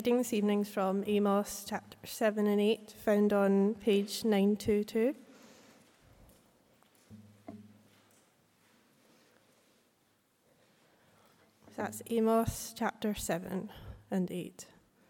Reading this evening is from Amos chapter 7 and 8, found on page 922. That's Amos chapter 7 and 8.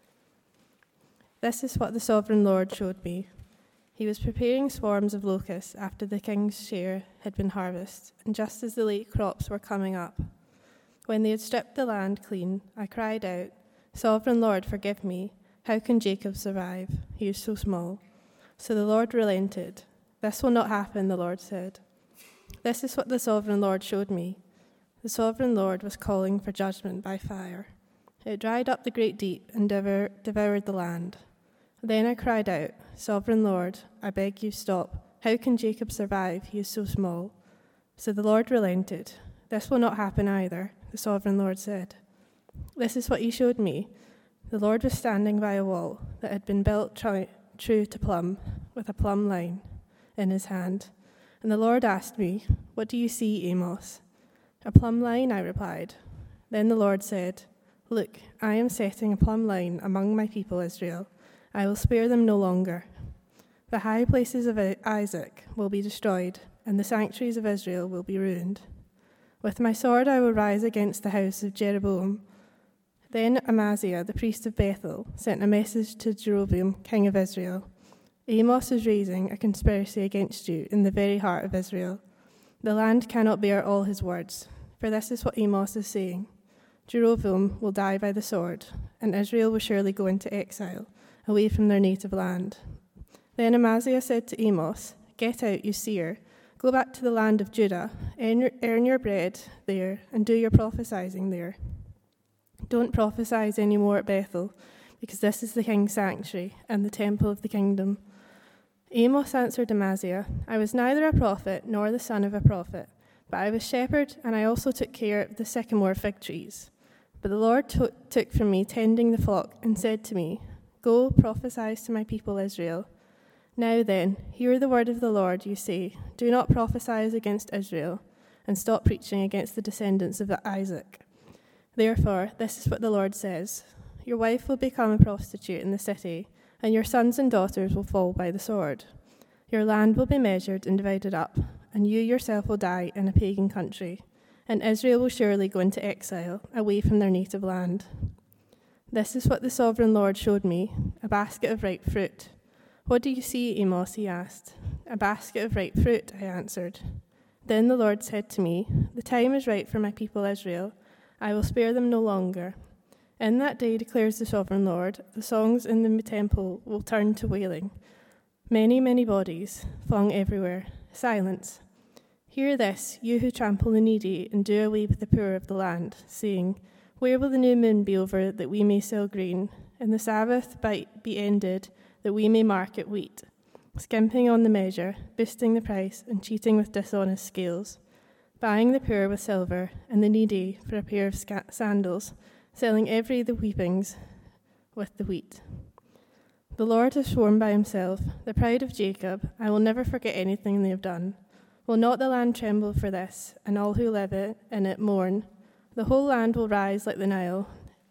This is what the sovereign Lord showed me. He was preparing swarms of locusts after the king's share had been harvested, and just as the late crops were coming up. When they had stripped the land clean, I cried out, "Sovereign Lord, forgive me. How can Jacob survive? He is so small." So the Lord relented. "This will not happen," the Lord said. This is what the sovereign Lord showed me. The sovereign Lord was calling for judgment by fire. It dried up the great deep and devoured the land. Then I cried out, "Sovereign Lord, I beg you, stop. How can Jacob survive? He is so small." So the Lord relented. "This will not happen either," the sovereign Lord said. This is what he showed me. The Lord was standing by a wall that had been built true to plumb, with a plumb line in his hand. And the Lord asked me, "What do you see, Amos?" "A plumb line," I replied. Then the Lord said, "Look, I am setting a plumb line among my people Israel. I will spare them no longer. The high places of Isaac will be destroyed, and the sanctuaries of Israel will be ruined. With my sword I will rise against the house of Jeroboam." Then Amaziah, the priest of Bethel, sent a message to Jeroboam, king of Israel. "Amos is raising a conspiracy against you in the very heart of Israel. The land cannot bear all his words, for this is what Amos is saying. Jeroboam will die by the sword, and Israel will surely go into exile, away from their native land." Then Amaziah said to Amos, "Get out, you seer. Go back to the land of Judah, earn your bread there, and do your prophesying there. Don't prophesy any more at Bethel, because this is the king's sanctuary and the temple of the kingdom." Amos answered Amaziah, "I was neither a prophet nor the son of a prophet, but I was shepherd, and I also took care of the sycamore fig trees. But the Lord took from me tending the flock and said to me, 'Go, prophesy to my people Israel.' Now then, hear the word of the Lord, you say, 'Do not prophesy against Israel, and stop preaching against the descendants of Isaac.' Therefore, this is what the Lord says, your wife will become a prostitute in the city, and your sons and daughters will fall by the sword. Your land will be measured and divided up, and you yourself will die in a pagan country, and Israel will surely go into exile, away from their native land." This is what the sovereign Lord showed me, a basket of ripe fruit. "What do you see, Amos?" he asked. "A basket of ripe fruit," I answered. Then the Lord said to me, "The time is right for my people Israel. I will spare them no longer. In that day, declares the sovereign Lord, the songs in the temple will turn to wailing. Many, many bodies flung everywhere. Silence. Hear this, you who trample the needy and do away with the poor of the land, saying, 'Where will the new moon be over that we may sell grain, and the Sabbath be ended that we may market wheat?' Skimping on the measure, boosting the price, and cheating with dishonest scales. Buying the poor with silver, and the needy for a pair of sandals, selling every the weepings with the wheat. The Lord has sworn by himself, the pride of Jacob, I will never forget anything they have done. Will not the land tremble for this, and all who live in it mourn? The whole land will rise like the Nile.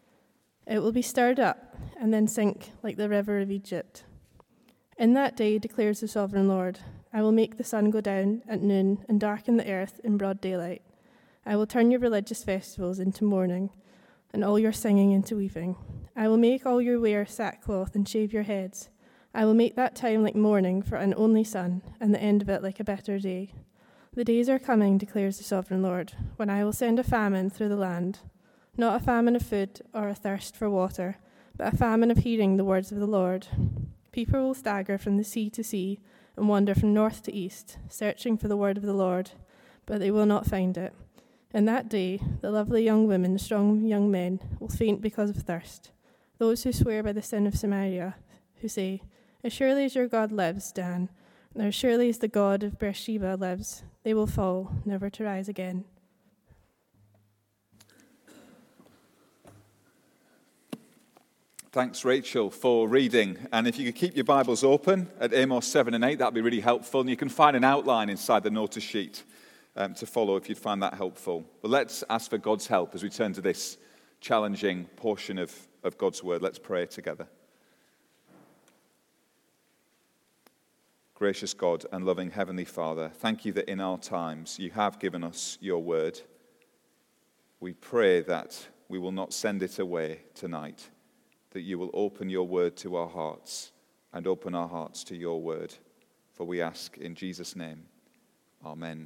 It will be stirred up, and then sink like the river of Egypt. In that day, declares the sovereign Lord, I will make the sun go down at noon and darken the earth in broad daylight. I will turn your religious festivals into mourning, and all your singing into weeping. I will make all your wear sackcloth and shave your heads. I will make that time like mourning for an only son, and the end of it like a bitter day. The days are coming, declares the sovereign Lord, when I will send a famine through the land, not a famine of food or a thirst for water, but a famine of hearing the words of the Lord. People will stagger from the sea to sea and wander from north to east, searching for the word of the Lord, but they will not find it. In that day, the lovely young women, the strong young men, will faint because of thirst. Those who swear by the sin of Samaria, who say, As surely as your God lives, Dan, and as surely as the God of Beersheba lives, they will fall, never to rise again. Thanks, Rachel, for reading. And if you could keep your Bibles open at Amos 7 and 8, that would be really helpful. And you can find an outline inside the notice sheet to follow if you'd find that helpful. But let's ask for God's help as we turn to this challenging portion of of God's word. Let's pray together. Gracious God and loving Heavenly Father, thank you that in our times you have given us your word. We pray that we will not send it away tonight, that you will open your word to our hearts and open our hearts to your word. For we ask in Jesus' name, amen.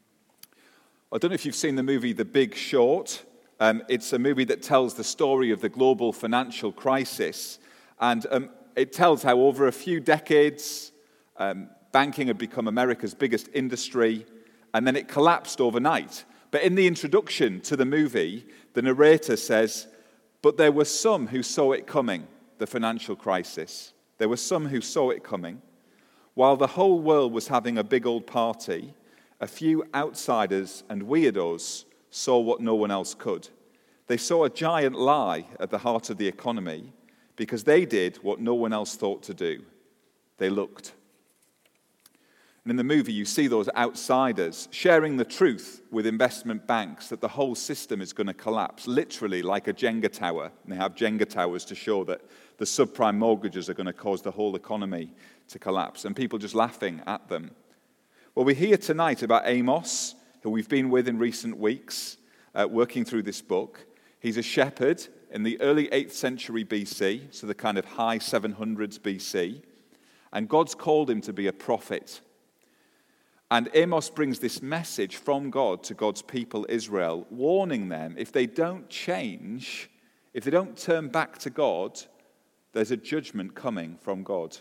I don't know if you've seen the movie The Big Short. It's a movie that tells the story of the global financial crisis. And it tells how over a few decades, banking had become America's biggest industry, and then it collapsed overnight. But in the introduction to the movie, the narrator says, but there were some who saw it coming, the financial crisis. There were some who saw it coming. While the whole world was having a big old party, a few outsiders and weirdos saw what no one else could. They saw a giant lie at the heart of the economy because they did what no one else thought to do. They looked. And in the movie, you see those outsiders sharing the truth with investment banks that the whole system is going to collapse, literally like a Jenga tower. And they have Jenga towers to show that the subprime mortgages are going to cause the whole economy to collapse, and people just laughing at them. Well, we hear tonight about Amos, who we've been with in recent weeks, working through this book. He's a shepherd in the early 8th century BC, so the kind of high 700s BC, and God's called him to be a prophet. And Amos brings this message from God to God's people, Israel, warning them if they don't change, if they don't turn back to God, there's a judgment coming from God.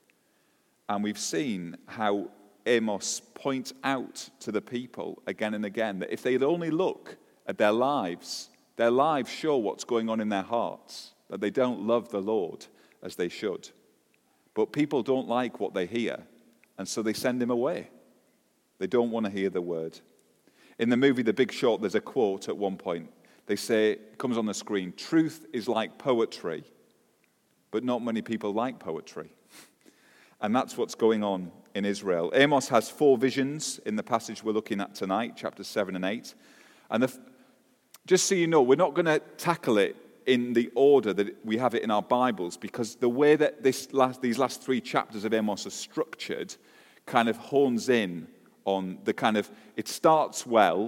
And we've seen how Amos points out to the people again and again that if they'd only look at their lives show what's going on in their hearts, that they don't love the Lord as they should. But people don't like what they hear, and so they send him away. They don't want to hear the word. In the movie The Big Short, there's a quote at one point. They say, it comes on the screen, truth is like poetry, but not many people like poetry. And that's what's going on in Israel. Amos has 4 visions in the passage we're looking at tonight, chapters 7 and 8. And just so you know, we're not going to tackle it in the order that we have it in our Bibles, because the way that these last 3 chapters of Amos are structured kind of hones in on the kind of, it starts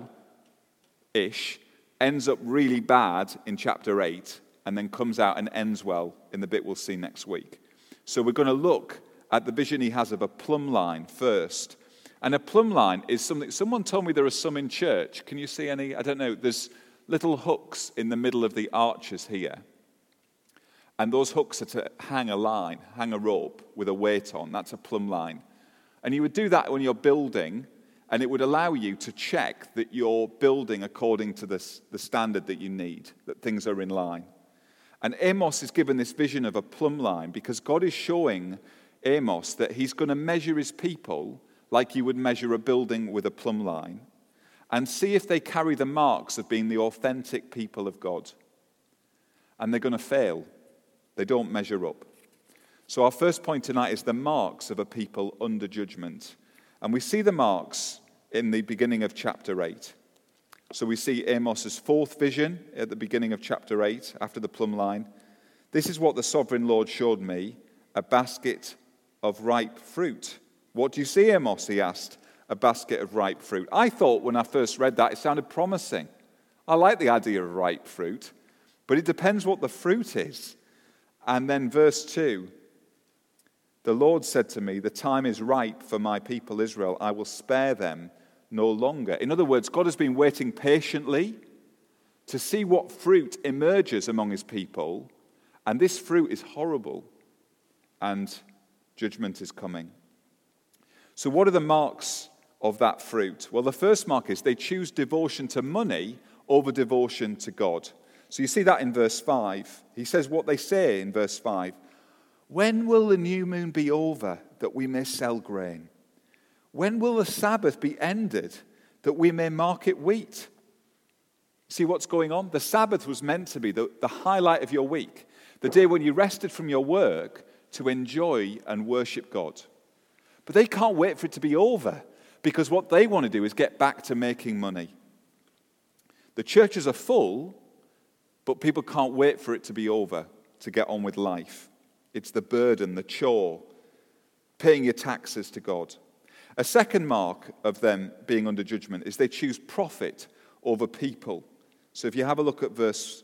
well-ish, ends up really bad in chapter 8, and then comes out and ends well in the bit we'll see next week. So we're going to look at the vision he has of a plumb line first. And a plumb line is something, someone told me there are some in church. Can you see any? I don't know. There's little hooks in the middle of the arches here. And those hooks are to hang a line, hang a rope with a weight on. That's a plumb line. And you would do that when you're building, and it would allow you to check that you're building according to the standard that you need, that things are in line. And Amos is given this vision of a plumb line because God is showing Amos that he's going to measure his people like you would measure a building with a plumb line and see if they carry the marks of being the authentic people of God. And they're going to fail. They don't measure up. So our first point tonight is the marks of a people under judgment. And we see the marks in the beginning of chapter 8. So we see Amos's 4th vision at the beginning of chapter 8, after the plumb line. This is what the sovereign Lord showed me, a basket of ripe fruit. What do you see, Amos? He asked. A basket of ripe fruit. I thought when I first read that, it sounded promising. I like the idea of ripe fruit, but it depends what the fruit is. And then verse 2, the Lord said to me, the time is ripe for my people Israel. I will spare them no longer. In other words, God has been waiting patiently to see what fruit emerges among his people. And this fruit is horrible. And judgment is coming. So what are the marks of that fruit? Well, the first mark is they choose devotion to money over devotion to God. So you see that in verse 5. He says what they say in verse 5. When will the new moon be over that we may sell grain? When will the Sabbath be ended that we may market wheat? See what's going on? The Sabbath was meant to be the highlight of your week, the day when you rested from your work to enjoy and worship God. But they can't wait for it to be over because what they want to do is get back to making money. The churches are full, but people can't wait for it to be over to get on with life. It's the burden, the chore, paying your taxes to God. A second mark of them being under judgment is they choose profit over people. So if you have a look at verse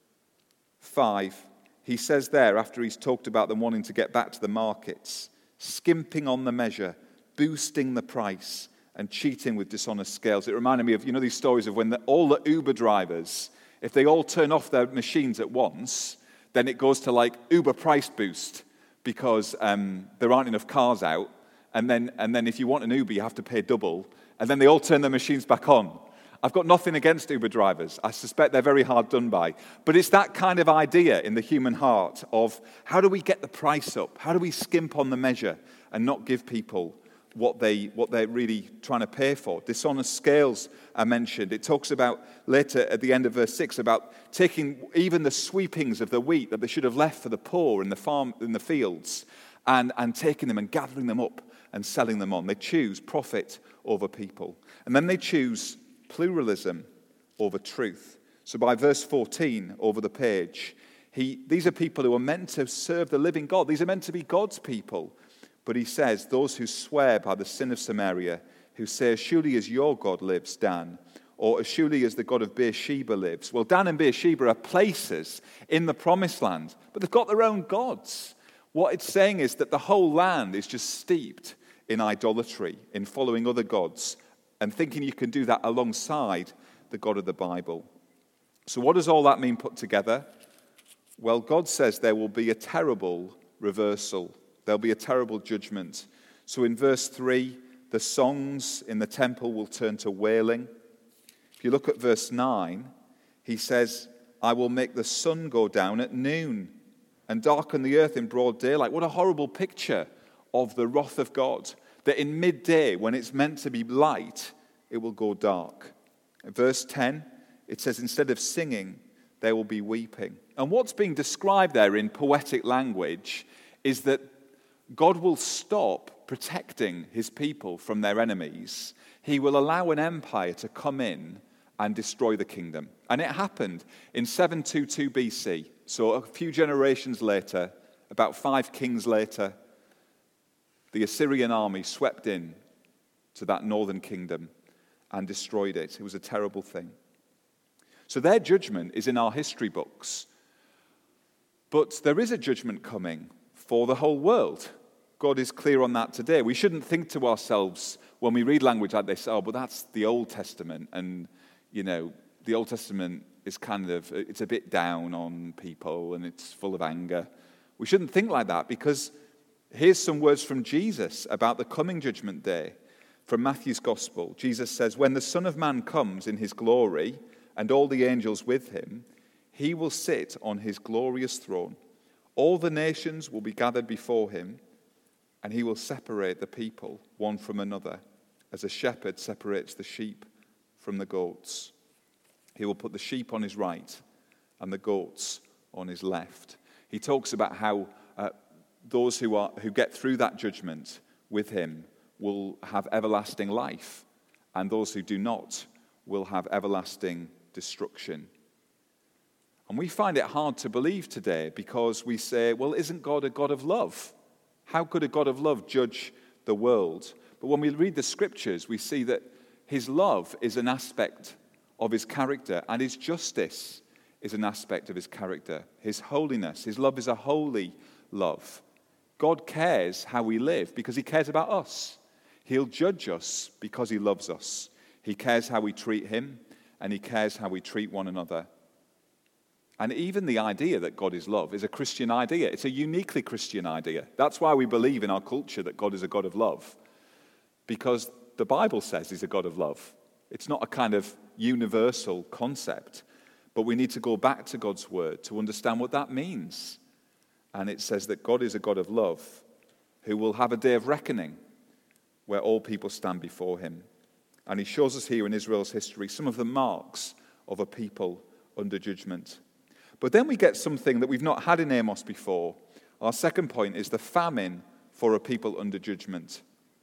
5, he says there, after he's talked about them wanting to get back to the markets, skimping on the measure, boosting the price, and cheating with dishonest scales. It reminded me of, these stories of when all the Uber drivers, if they all turn off their machines at once, then it goes to like Uber price boost because there aren't enough cars out. And then if you want an Uber, you have to pay double. And then they all turn their machines back on. I've got nothing against Uber drivers. I suspect they're very hard done by. But it's that kind of idea in the human heart of how do we get the price up? How do we skimp on the measure and not give people what they're really trying to pay for? Dishonest scales are mentioned. It talks about later at the end of verse 6 about taking even the sweepings of the wheat that they should have left for the poor in the fields and taking them and gathering them up and selling them on. They choose profit over people. And then they choose pluralism over truth. So by verse 14 over the page, these are people who are meant to serve the living God. These are meant to be God's people. But he says, those who swear by the sin of Samaria, who say, as surely as your God lives, Dan, or as surely as the God of Beersheba lives. Well, Dan and Beersheba are places in the promised land, but they've got their own gods. What it's saying is that the whole land is just steeped in idolatry, in following other gods, and thinking you can do that alongside the God of the Bible. So what does all that mean put together? Well, God says there will be a terrible reversal. There'll be a terrible judgment. So in verse 3, the songs in the temple will turn to wailing. If you look at verse 9, he says, I will make the sun go down at noon and darken the earth in broad daylight. What a horrible picture of the wrath of God, that in midday, when it's meant to be light, it will go dark. In verse 10, it says, instead of singing, there will be weeping. And what's being described there in poetic language is that God will stop protecting his people from their enemies. He will allow an empire to come in and destroy the kingdom. And it happened in 722 BC. So a few generations later, about 5 kings later, the Assyrian army swept in to that northern kingdom and destroyed it. It was a terrible thing. So their judgment is in our history books. But there is a judgment coming for the whole world. God is clear on that today. We shouldn't think to ourselves when we read language like this, but that's the Old Testament. And, the Old Testament is it's a bit down on people and it's full of anger. We shouldn't think like that because here's some words from Jesus about the coming judgment day. From Matthew's Gospel, Jesus says, when the Son of Man comes in his glory and all the angels with him, he will sit on his glorious throne. All the nations will be gathered before him, and he will separate the people one from another, as a shepherd separates the sheep from the goats. He will put the sheep on his right and the goats on his left. He talks about how those who get through that judgment with him will have everlasting life, and those who do not will have everlasting destruction. And we find it hard to believe today because we say, well, isn't God a God of love? How could a God of love judge the world? But when we read the scriptures, we see that his love is an aspect of his character, and his justice is an aspect of his character. His holiness, his love is a holy love. God cares how we live because he cares about us. He'll judge us because he loves us. He cares how we treat him, and he cares how we treat one another. And even the idea that God is love is a Christian idea. It's a uniquely Christian idea. That's why we believe in our culture that God is a God of love, because the Bible says he's a God of love. It's not a kind of universal concept, but we need to go back to God's word to understand what that means. And it says that God is a God of love who will have a day of reckoning where all people stand before him. And he shows us here in Israel's history some of the marks of a people under judgment. But then we get something that we've not had in Amos before. Our second point is the famine for a people under judgment.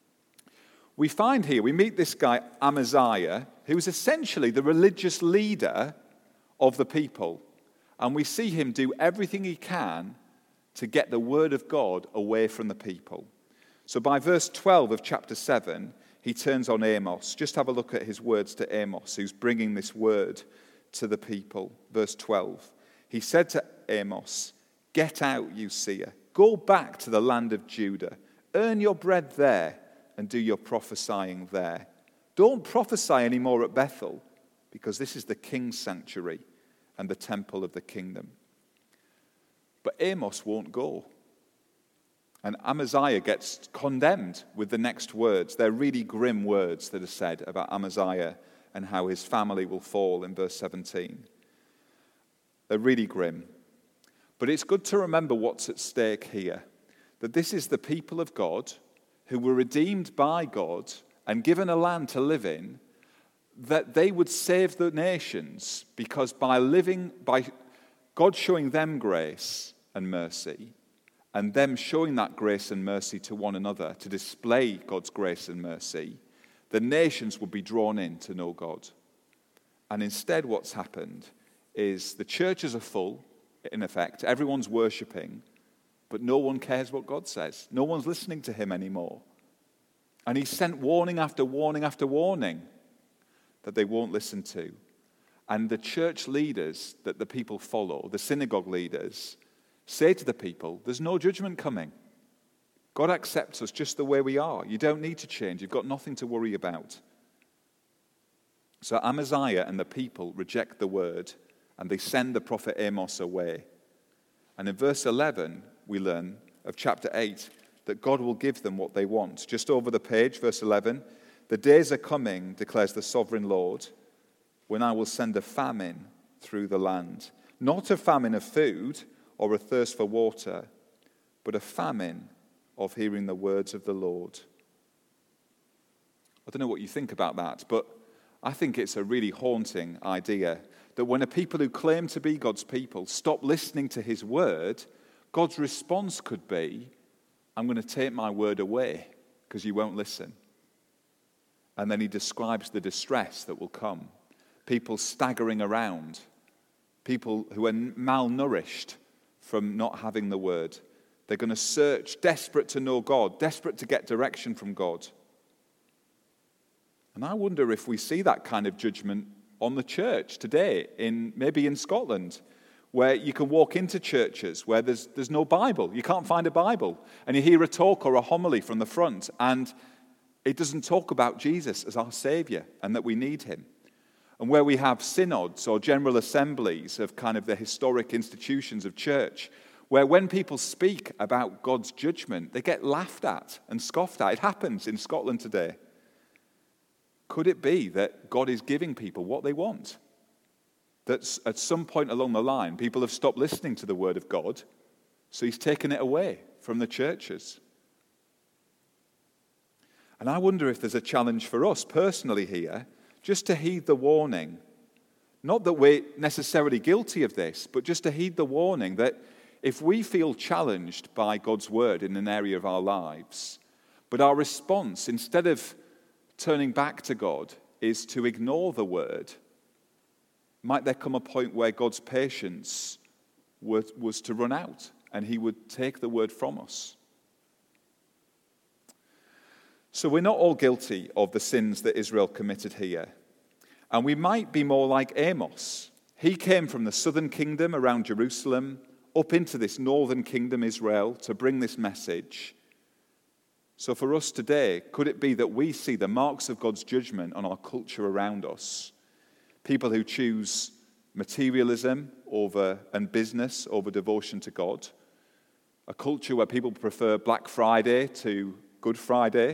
We find here, we meet this guy Amaziah, who was essentially the religious leader of the people. And we see him do everything he can to get the word of God away from the people. So by verse 12 of chapter 7, he turns on Amos. Just have a look at his words to Amos, who's bringing this word to the people. Verse 12. He said to Amos, "Get out, you seer. Go back to the land of Judah. Earn your bread there and do your prophesying there. Don't prophesy anymore at Bethel, because this is the king's sanctuary and the temple of the kingdom." But Amos won't go. And Amaziah gets condemned with the next words. They're really grim words that are said about Amaziah and how his family will fall in verse 17. They're really grim. But it's good to remember what's at stake here. That this is the people of God who were redeemed by God and given a land to live in, that they would save the nations because by God showing them grace and mercy, and them showing that grace and mercy to one another to display God's grace and mercy, the nations would be drawn in to know God. And instead what's happened is the churches are full, in effect. Everyone's worshipping, but no one cares what God says. No one's listening to him anymore. And he sent warning after warning after warning that they won't listen to. And the church leaders that the people follow, the synagogue leaders, say to the people, there's no judgment coming. God accepts us just the way we are. You don't need to change. You've got nothing to worry about. So Amaziah and the people reject the word, and they send the prophet Amos away. And in verse 11, we learn of chapter 8 that God will give them what they want. Just over the page, verse 11, "The days are coming, declares the sovereign Lord, when I will send a famine through the land. Not a famine of food or a thirst for water, but a famine of hearing the words of the Lord." I don't know what you think about that, but I think it's a really haunting idea that when a people who claim to be God's people stop listening to his word, God's response could be, "I'm going to take my word away because you won't listen." And then he describes the distress that will come. People staggering around, people who are malnourished from not having the word. They're going to search, desperate to know God, desperate to get direction from God. And I wonder if we see that kind of judgment on the church today, maybe in Scotland, where you can walk into churches where there's no Bible. You can't find a Bible. And you hear a talk or a homily from the front, and it doesn't talk about Jesus as our Savior and that we need him. And where we have synods or general assemblies of kind of the historic institutions of church, where when people speak about God's judgment, they get laughed at and scoffed at. It happens in Scotland today. Could it be that God is giving people what they want? That at some point along the line, people have stopped listening to the word of God, so he's taken it away from the churches. And I wonder if there's a challenge for us personally here, just to heed the warning. Not that we're necessarily guilty of this, but just to heed the warning that if we feel challenged by God's word in an area of our lives, but our response, instead of turning back to God, is to ignore the word, might there come a point where God's patience was to run out and he would take the word from us? So we're not all guilty of the sins that Israel committed here. And we might be more like Amos. He came from the southern kingdom around Jerusalem up into this northern kingdom, Israel, to bring this message. So for us today, could it be that we see the marks of God's judgment on our culture around us? People who choose materialism and business over devotion to God. A culture where people prefer Black Friday to Good Friday.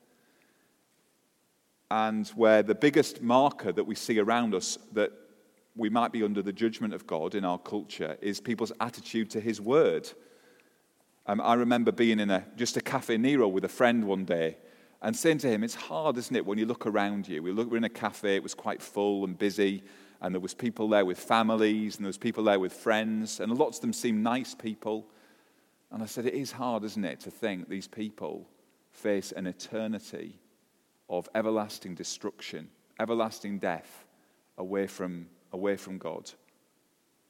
And where the biggest marker that we see around us that we might be under the judgment of God in our culture is people's attitude to his word. I remember being in just a Cafe Nero with a friend one day and saying to him, it's hard, isn't it, when you look around you. We were in a cafe, it was quite full and busy, and there was people there with families, and there was people there with friends, and lots of them seemed nice people. And I said, it is hard, isn't it, to think these people face an eternity of everlasting destruction, everlasting death away from God.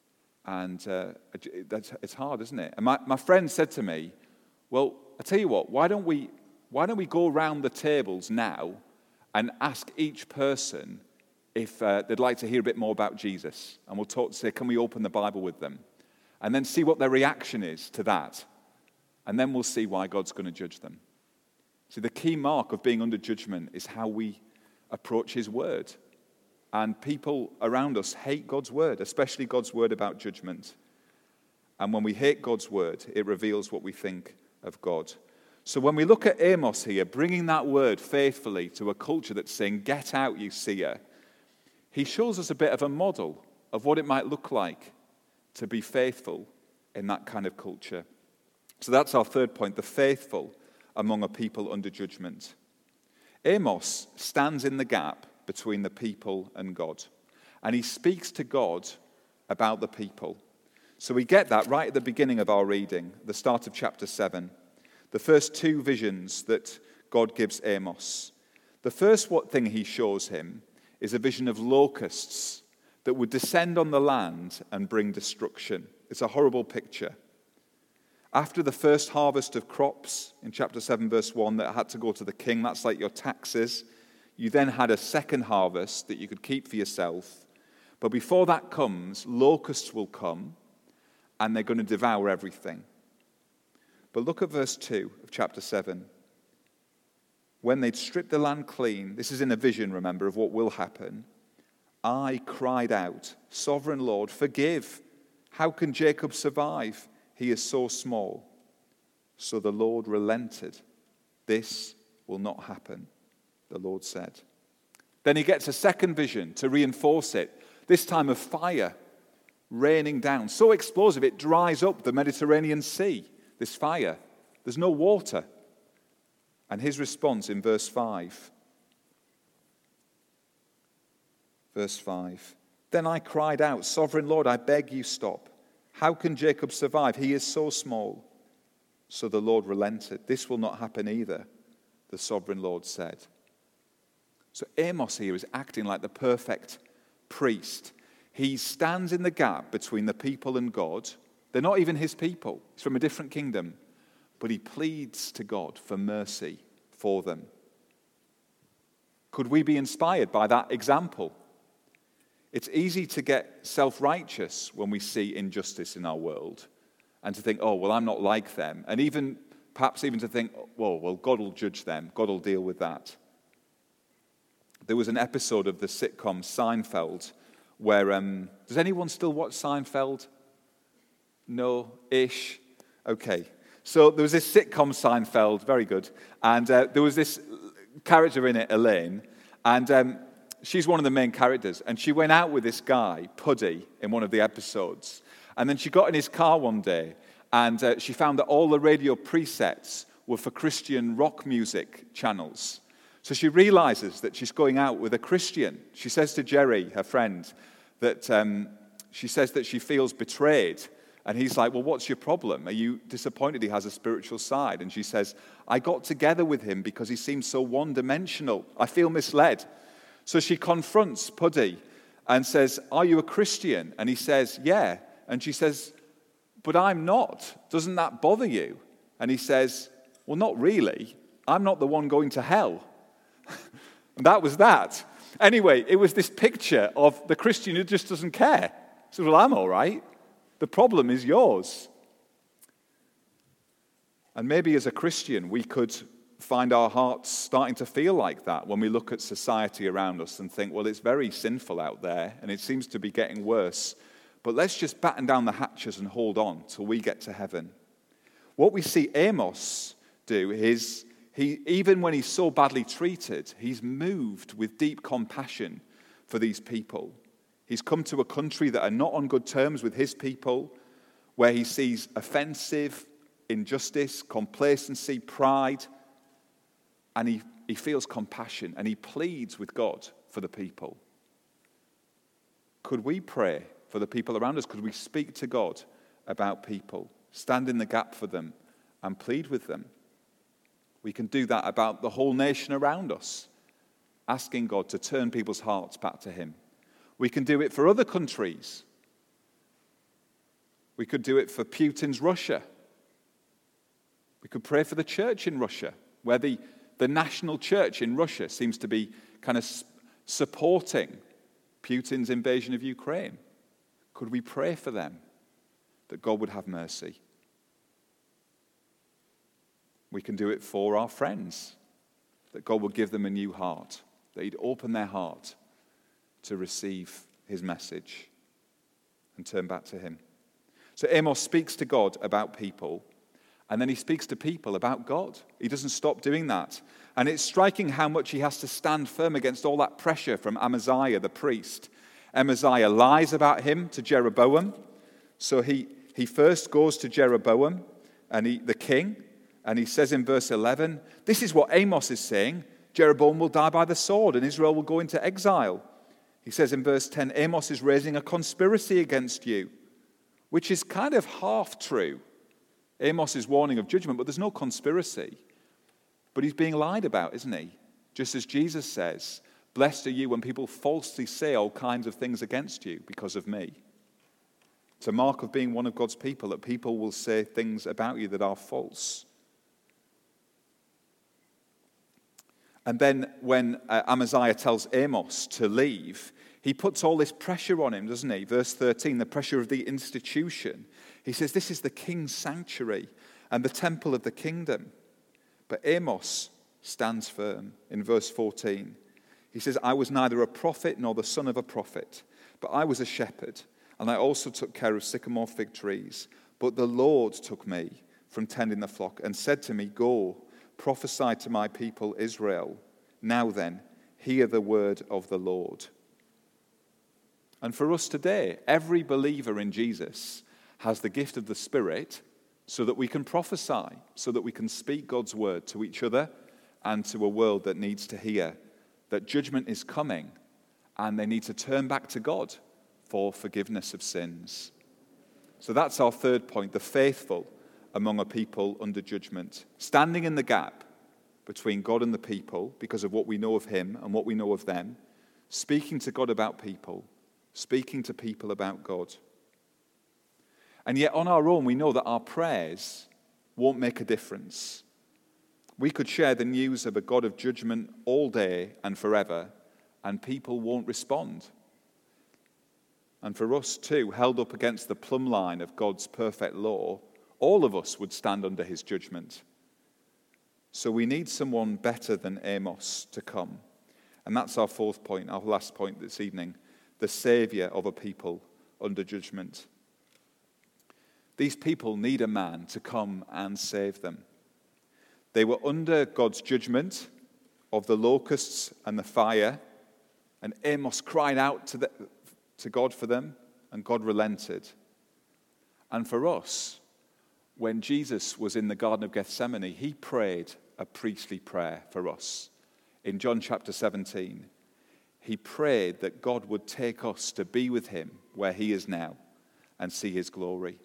And it's hard, isn't it? And my friend said to me, well, I tell you what, why don't we go around the tables now and ask each person if they'd like to hear a bit more about Jesus? And we'll say, can we open the Bible with them? And then see what their reaction is to that. And then we'll see why God's going to judge them. See, the key mark of being under judgment is how we approach his word. And people around us hate God's word, especially God's word about judgment. And when we hate God's word, it reveals what we think of God. So when we look at Amos here, bringing that word faithfully to a culture that's saying, get out, you seer, he shows us a bit of a model of what it might look like to be faithful in that kind of culture. So that's our third point, the faithful among a people under judgment. Amos stands in the gap between the people and God, and he speaks to God about the people. So we get that right at the beginning of our reading, the start of chapter 7, the first two visions that God gives Amos. The first thing he shows him is a vision of locusts that would descend on the land and bring destruction. It's a horrible picture. After the first harvest of crops in chapter 7, verse 1, that had to go to the king, that's like your taxes. You then had a second harvest that you could keep for yourself. But before that comes, locusts will come, and they're going to devour everything. But look at verse 2 of chapter 7. When they'd stripped the land clean, this is in a vision, remember, of what will happen. I cried out, Sovereign Lord, forgive. How can Jacob survive? He is so small. So the Lord relented. This will not happen, the Lord said. Then he gets a second vision to reinforce it, this time of fire raining down. So explosive, it dries up the Mediterranean Sea, this fire. There's no water. And his response in verse 5. Verse 5. Then I cried out, Sovereign Lord, I beg you stop. How can Jacob survive? He is so small. So the Lord relented. This will not happen either, the sovereign Lord said. So Amos here is acting like the perfect priest. He stands in the gap between the people and God. They're not even his people. He's from a different kingdom. But he pleads to God for mercy for them. Could we be inspired by that example? It's easy to get self-righteous when we see injustice in our world and to think, oh, well, I'm not like them. And perhaps even to think, well, God will judge them. God will deal with that. There was an episode of the sitcom Seinfeld where, does anyone still watch Seinfeld? No-ish? Okay. So there was this sitcom Seinfeld, very good, and there was this character in it, Elaine, and she's one of the main characters, and she went out with this guy, Puddy, in one of the episodes, and then she got in his car one day, and she found that all the radio presets were for Christian rock music channels. So she realizes that she's going out with a Christian. She says to Jerry, her friend, that she says that she feels betrayed. And he's like, well, what's your problem? Are you disappointed he has a spiritual side? And she says, I got together with him because he seems so one-dimensional. I feel misled. So she confronts Puddy and says, are you a Christian? And he says, yeah. And she says, but I'm not. Doesn't that bother you? And he says, well, not really. I'm not the one going to hell. And that was that. Anyway, it was this picture of the Christian who just doesn't care. He says, well, I'm all right. The problem is yours. And maybe as a Christian, we could find our hearts starting to feel like that when we look at society around us and think, well, it's very sinful out there, and it seems to be getting worse. But let's just batten down the hatches and hold on till we get to heaven. What we see Amos do is, even when he's so badly treated, he's moved with deep compassion for these people. He's come to a country that are not on good terms with his people, where he sees offensive injustice, complacency, pride, and he feels compassion, and he pleads with God for the people. Could we pray for the people around us? Could we speak to God about people, stand in the gap for them, and plead with them? We can do that about the whole nation around us, asking God to turn people's hearts back to him. We can do it for other countries. We could do it for Putin's Russia. We could pray for the church in Russia, where the national church in Russia seems to be kind of supporting Putin's invasion of Ukraine. Could we pray for them, that God would have mercy? We can do it for our friends, that God would give them a new heart, that he'd open their heart to receive his message and turn back to him. So Amos speaks to God about people, and then he speaks to people about God. He doesn't stop doing that. And it's striking how much he has to stand firm against all that pressure from Amaziah, the priest. Amaziah lies about him to Jeroboam. So he first goes to Jeroboam, and the king, and he says in verse 11, this is what Amos is saying, Jeroboam will die by the sword, and Israel will go into exile. He says in verse 10, Amos is raising a conspiracy against you, which is kind of half true. Amos is warning of judgment, but there's no conspiracy. But he's being lied about, isn't he? Just as Jesus says, blessed are you when people falsely say all kinds of things against you because of me. It's a mark of being one of God's people, that people will say things about you that are false. And then when Amaziah tells Amos to leave, he puts all this pressure on him, doesn't he? Verse 13, the pressure of the institution. He says, this is the king's sanctuary and the temple of the kingdom. But Amos stands firm in verse 14. He says, I was neither a prophet nor the son of a prophet, but I was a shepherd, and I also took care of sycamore fig trees. But the Lord took me from tending the flock and said to me, go, prophesy to my people Israel. Now then, hear the word of the Lord. And for us today, every believer in Jesus has the gift of the Spirit so that we can prophesy, so that we can speak God's word to each other and to a world that needs to hear that judgment is coming and they need to turn back to God for forgiveness of sins. So that's our third point, the faithful among a people under judgment, standing in the gap between God and the people because of what we know of him and what we know of them, speaking to God about people, speaking to people about God. And yet on our own, we know that our prayers won't make a difference. We could share the news of a God of judgment all day and forever, and people won't respond. And for us too, held up against the plumb line of God's perfect law, all of us would stand under his judgment. So we need someone better than Amos to come. And that's our fourth point, our last point this evening, the Savior of a people under judgment. These people need a man to come and save them. They were under God's judgment of the locusts and the fire, and Amos cried out to God for them, and God relented. And for us, when Jesus was in the Garden of Gethsemane, he prayed a priestly prayer for us. In John chapter 17, he prayed that God would take us to be with him where he is now and see his glory.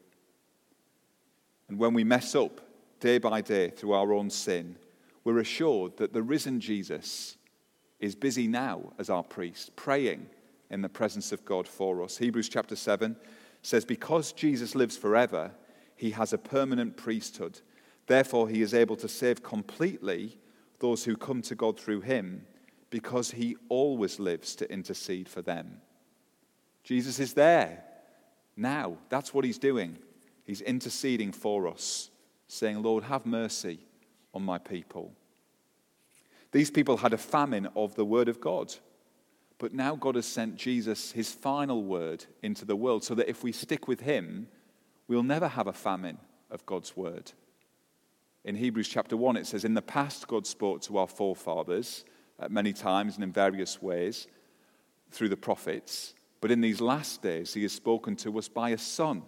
And when we mess up day by day through our own sin, we're assured that the risen Jesus is busy now as our priest, praying in the presence of God for us. Hebrews chapter 7 says, because Jesus lives forever, he has a permanent priesthood. Therefore, he is able to save completely those who come to God through him, because he always lives to intercede for them. Jesus is there now. That's what he's doing. He's interceding for us, saying, Lord, have mercy on my people. These people had a famine of the word of God, but now God has sent Jesus, his final word, into the world, so that if we stick with him, we'll never have a famine of God's word. In Hebrews chapter 1, it says, in the past, God spoke to our forefathers at many times and in various ways through the prophets. But in these last days, he has spoken to us by a Son.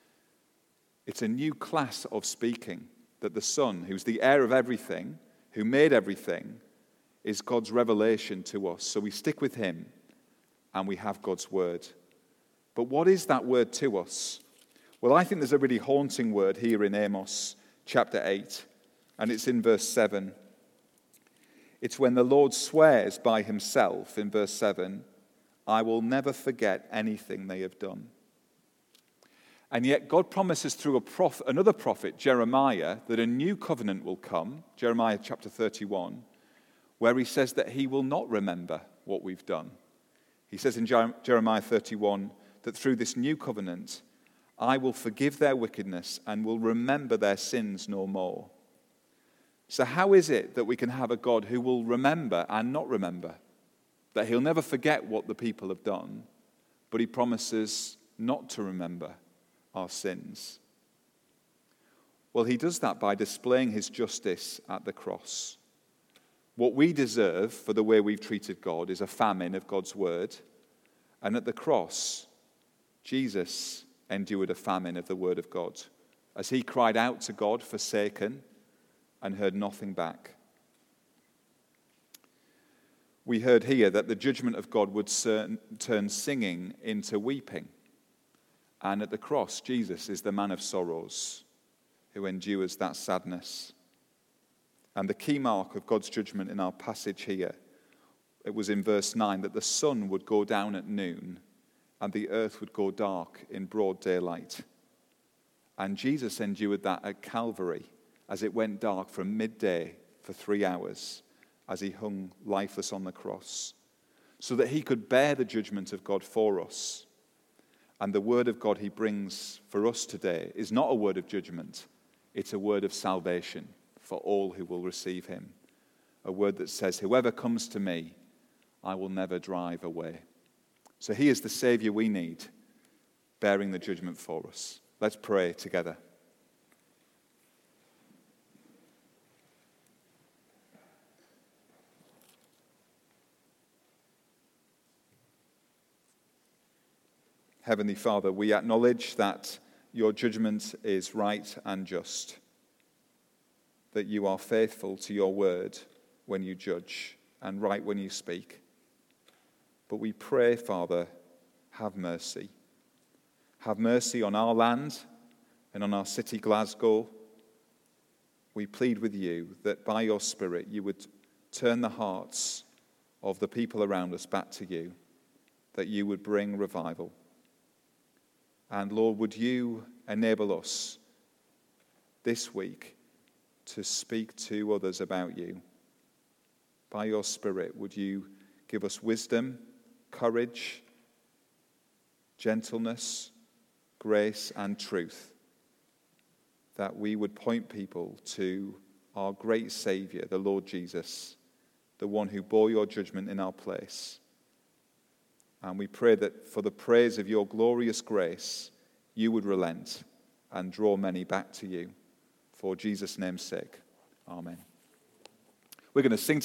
It's a new class of speaking, that the Son, who's the heir of everything, who made everything, is God's revelation to us. So we stick with him and we have God's word. But what is that word to us? Well, I think there's a really haunting word here in Amos chapter 8, and it's in verse 7. It's when the Lord swears by himself in verse 7, I will never forget anything they have done. And yet God promises through another prophet, Jeremiah, that a new covenant will come, Jeremiah chapter 31, where he says that he will not remember what we've done. He says in Jeremiah 31 that through this new covenant, I will forgive their wickedness and will remember their sins no more. So how is it that we can have a God who will remember and not remember? That he'll never forget what the people have done, but he promises not to remember our sins. Well, he does that by displaying his justice at the cross. What we deserve for the way we've treated God is a famine of God's word. And at the cross, Jesus endured a famine of the word of God as he cried out to God, forsaken, and heard nothing back. We heard here that the judgment of God would turn singing into weeping. And at the cross, Jesus is the man of sorrows who endures that sadness. And the key mark of God's judgment in our passage here, it was in verse 9, that the sun would go down at noon and the earth would go dark in broad daylight. And Jesus endured that at Calvary as it went dark from midday for 3 hours as he hung lifeless on the cross, so that he could bear the judgment of God for us. And the word of God he brings for us today is not a word of judgment, it's a word of salvation for all who will receive him. A word that says, whoever comes to me, I will never drive away. So he is the Savior we need, bearing the judgment for us. Let's pray together. Heavenly Father, we acknowledge that your judgment is right and just, that you are faithful to your word when you judge and right when you speak. But we pray, Father, have mercy. Have mercy on our land and on our city, Glasgow. We plead with you that by your Spirit you would turn the hearts of the people around us back to you, that you would bring revival. And Lord, would you enable us this week to speak to others about you? By your Spirit, would you give us wisdom, courage, gentleness, grace, and truth, that we would point people to our great Savior, the Lord Jesus, the one who bore your judgment in our place. And we pray that for the praise of your glorious grace, you would relent and draw many back to you. For Jesus' name's sake, amen. We're going to sing